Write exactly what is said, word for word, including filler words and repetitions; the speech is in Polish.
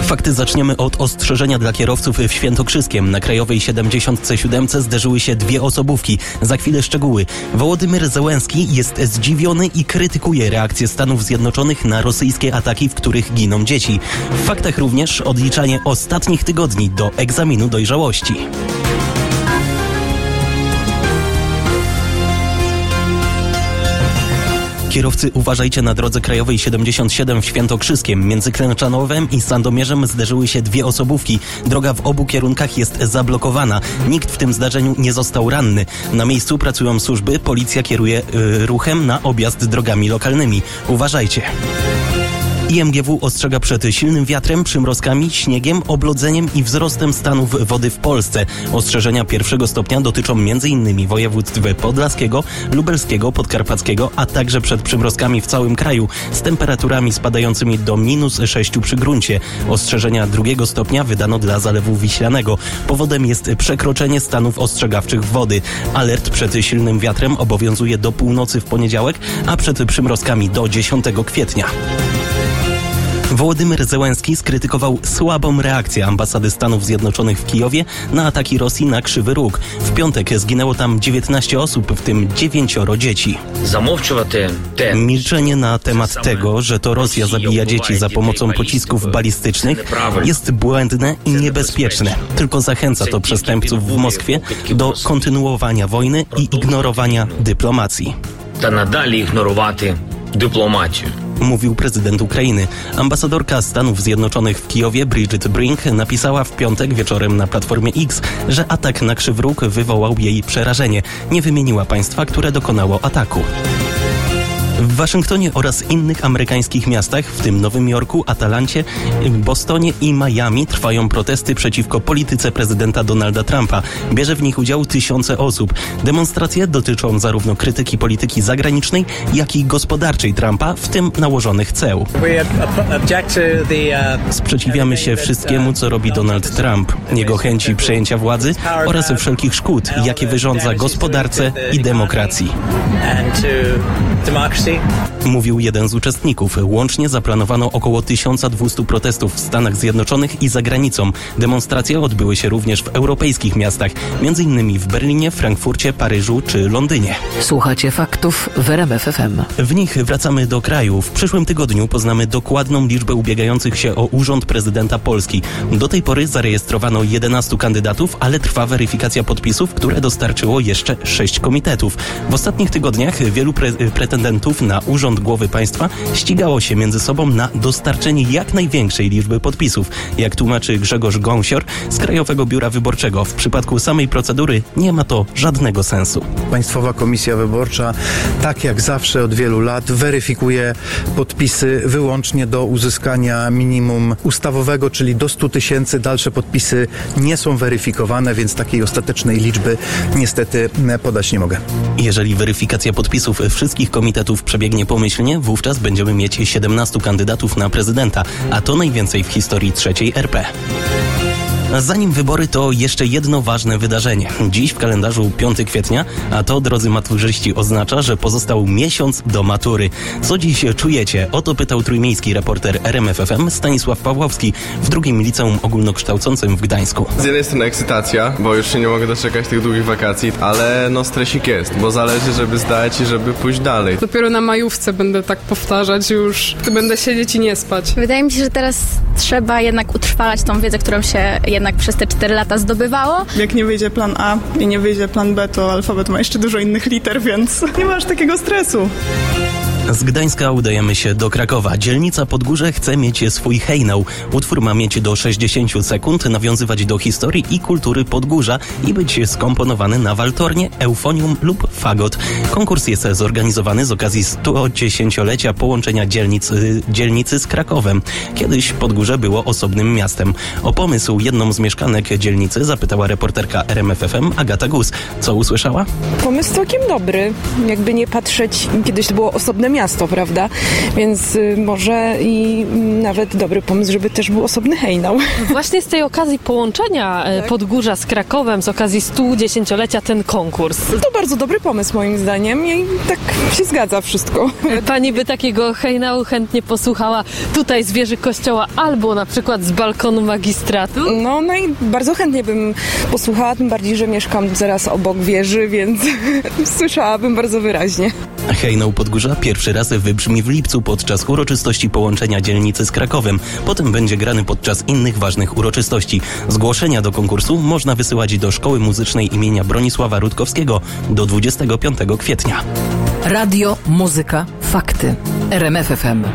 Fakty zaczniemy od ostrzeżenia dla kierowców w Świętokrzyskiem. Na Krajowej siedemdziesiąt siedem zderzyły się dwie osobówki. Za chwilę szczegóły. Wołodymyr Zełenski jest zdziwiony i krytykuje reakcję Stanów Zjednoczonych na rosyjskie ataki, w których giną dzieci. W faktach również odliczanie ostatnich tygodni do egzaminu dojrzałości. Kierowcy, uważajcie, na drodze Krajowej siedemdziesiąt siedem w Świętokrzyskiem. Między Klęczanowem i Sandomierzem zderzyły się dwie osobówki. Droga w obu kierunkach jest zablokowana. Nikt w tym zdarzeniu nie został ranny. Na miejscu pracują służby. Policja kieruje yy, ruchem na objazd drogami lokalnymi. Uważajcie. I M G W ostrzega przed silnym wiatrem, przymrozkami, śniegiem, oblodzeniem i wzrostem stanów wody w Polsce. Ostrzeżenia pierwszego stopnia dotyczą m.in. województw podlaskiego, lubelskiego, podkarpackiego, a także przed przymrozkami w całym kraju z temperaturami spadającymi do minus sześciu przy gruncie. Ostrzeżenia drugiego stopnia wydano dla Zalewu Wiślanego. Powodem jest przekroczenie stanów ostrzegawczych wody. Alert przed silnym wiatrem obowiązuje do północy w poniedziałek, a przed przymrozkami do dziesiątego kwietnia. Wołodymyr Zełenski skrytykował słabą reakcję ambasady Stanów Zjednoczonych w Kijowie na ataki Rosji na Krzywy Róg. W piątek zginęło tam dziewiętnaście osób, w tym dziewięcioro dzieci. Milczenie na temat tego, że to Rosja zabija dzieci za pomocą pocisków balistycznych, jest błędne i niebezpieczne. Tylko zachęca to przestępców w Moskwie do kontynuowania wojny i ignorowania dyplomacji. Ta nadal ignorować dyplomację. Mówił prezydent Ukrainy. Ambasadorka Stanów Zjednoczonych w Kijowie Bridget Brink napisała w piątek wieczorem na Platformie X, że atak na Krzywy Róg wywołał jej przerażenie. Nie wymieniła państwa, które dokonało ataku. W Waszyngtonie oraz innych amerykańskich miastach, w tym Nowym Jorku, Atalancie, Bostonie i Miami, trwają protesty przeciwko polityce prezydenta Donalda Trumpa. Bierze w nich udział tysiące osób. Demonstracje dotyczą zarówno krytyki polityki zagranicznej, jak i gospodarczej Trumpa, w tym nałożonych ceł. Sprzeciwiamy się wszystkiemu, co robi Donald Trump, jego chęci przejęcia władzy oraz wszelkich szkód, jakie wyrządza gospodarce i demokracji. Mówił jeden z uczestników. Łącznie zaplanowano około tysiąc dwieście protestów w Stanach Zjednoczonych i za granicą. Demonstracje odbyły się również w europejskich miastach, między innymi w Berlinie, Frankfurcie, Paryżu czy Londynie. Słuchacie faktów w R M F F M. W nich wracamy do kraju. W przyszłym tygodniu poznamy dokładną liczbę ubiegających się o urząd prezydenta Polski. Do tej pory zarejestrowano jedenastu kandydatów, ale trwa weryfikacja podpisów, które dostarczyło jeszcze sześć komitetów. W ostatnich tygodniach wielu pre- pretendentów na urząd głowy państwa ścigało się między sobą na dostarczenie jak największej liczby podpisów. Jak tłumaczy Grzegorz Gąsior z Krajowego Biura Wyborczego, w przypadku samej procedury nie ma to żadnego sensu. Państwowa Komisja Wyborcza, tak jak zawsze od wielu lat, weryfikuje podpisy wyłącznie do uzyskania minimum ustawowego, czyli do stu tysięcy. Dalsze podpisy nie są weryfikowane, więc takiej ostatecznej liczby niestety podać nie mogę. Jeżeli weryfikacja podpisów wszystkich komitetów przebiegnie pomyślnie, wówczas będziemy mieć siedemnastu kandydatów na prezydenta, a to najwięcej w historii trzeciej R P. Zanim wybory, to jeszcze jedno ważne wydarzenie. Dziś w kalendarzu piątego kwietnia, a to, drodzy maturzyści, oznacza, że pozostał miesiąc do matury. Co dziś czujecie? O to pytał trójmiejski reporter R M F F M Stanisław Pawłowski w drugim liceum ogólnokształcącym w Gdańsku. Z jednej strony ekscytacja, bo już się nie mogę doczekać tych długich wakacji, ale no stresik jest, bo zależy, żeby zdać i żeby pójść dalej. Dopiero na majówce będę tak powtarzać już, będę siedzieć i nie spać. Wydaje mi się, że teraz trzeba jednak utrwalać tą wiedzę, którą się jednak przez te cztery lata zdobywało. Jak nie wyjdzie plan A i nie wyjdzie plan B, to alfabet ma jeszcze dużo innych liter, więc nie masz takiego stresu. Z Gdańska udajemy się do Krakowa. Dzielnica Podgórze chce mieć swój hejnał. Utwór ma mieć do sześćdziesięciu sekund, nawiązywać do historii i kultury Podgórza i być skomponowany na waltornie, eufonium lub fagot. Konkurs jest zorganizowany z okazji studziesięciolecia połączenia dzielnic, dzielnicy z Krakowem. Kiedyś Podgórze było osobnym miastem. O pomysł jedną z mieszkanek dzielnicy zapytała reporterka R M F F M Agata Gus. Co usłyszała? Pomysł całkiem dobry. Jakby nie patrzeć, kiedyś to było osobne miasto, prawda? Więc y, może i nawet dobry pomysł, żeby też był osobny hejnał. Właśnie z tej okazji połączenia tak. Podgórza z Krakowem, z okazji stu dziesięciolecia ten konkurs. To bardzo dobry pomysł moim zdaniem i tak się zgadza wszystko. Pani by takiego hejnału chętnie posłuchała tutaj z wieży kościoła albo na przykład z balkonu magistratu? No, no i bardzo chętnie bym posłuchała, tym bardziej, że mieszkam zaraz obok wieży, więc słyszałabym bardzo wyraźnie. Hejnał Podgórza pierwszy raz wybrzmi w lipcu podczas uroczystości połączenia dzielnicy z Krakowem. Potem będzie grany podczas innych ważnych uroczystości. Zgłoszenia do konkursu można wysyłać do Szkoły Muzycznej imienia Bronisława Rutkowskiego do dwudziestego piątego kwietnia. Radio, muzyka, fakty. R M F F M.